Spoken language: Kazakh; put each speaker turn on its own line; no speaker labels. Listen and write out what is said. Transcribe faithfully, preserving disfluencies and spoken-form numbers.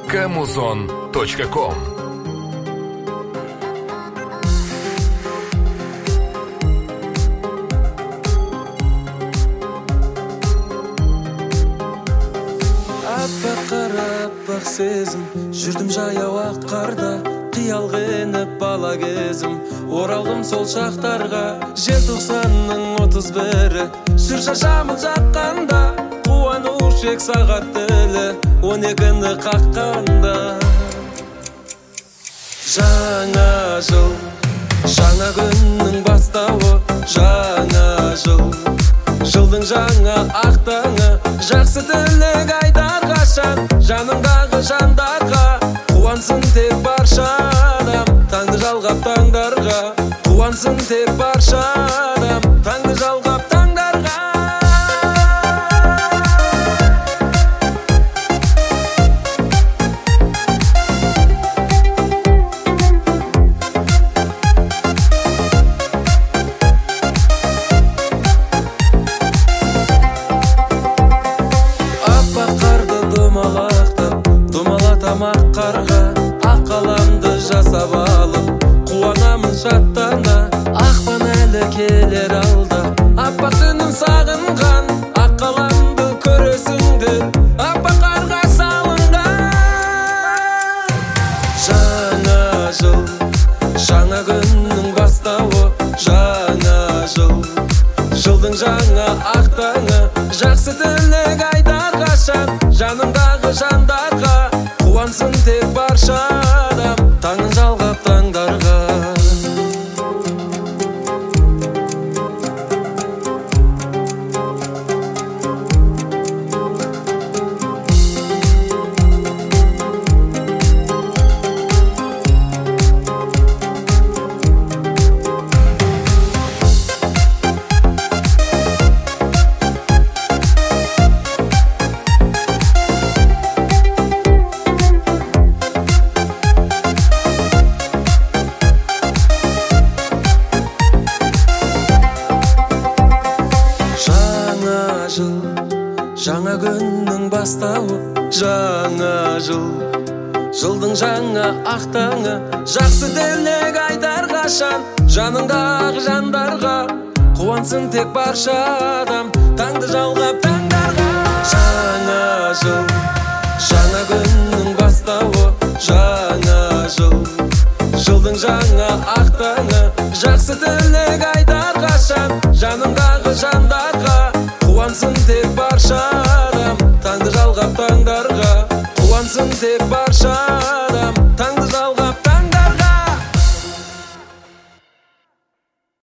камузон точка ком.
Аппақ сезім, жүрдім жаяу ақ қарда, қиял қеніп бала кезім, оралдым сол шақтарға. Желтоқсанның отыз бірі, жүр шашамын жаққанда, қуану шек сағат тілі, он екіні қаққанда. Жаңа жыл, жаңа күннің бастауы, жаңа жыл, жылдың жаңа ақтаңы, жақсы тілек айтар қашан, жаныңдағы жандарға, қуансын тек барша адам, таңды жалғап таңдарға, қуансын тек барша адам, таңды жалғап таңдарға. Ақ қарға, ақ қаламды жасап алып, қуанамын жаттана, ақпан әлі келер алда, аппақ түнін сағынған, ақ қаламды көресіңді, аппақ қарға салынған. Жаңа жыл, жаңа күннің бастауы, жаңа жыл, жылдың жаңа ақтаңы, жақсы тілек айтар қашан, жанымдағы жандарға, қуансын тек барша адам, таңын жалғап таңдарға. Жаңа күннің бастауы, жаңа жыл, жылдың жаңа ақтаңы, жақсы тілек айтар қашан, жаныңдағы жандарға, қуансын тек барша адам, таңды жалғап таңдарға. Жаңа жыл, жаңа күннің бастауы, жаңа жыл, жылдың жаңа ақтаңы, жақсы тілек айтар қашан, жаныңдағы жандарға, қуансын тек барша адам, таңды жалғап таңдарға, қуансын тек барша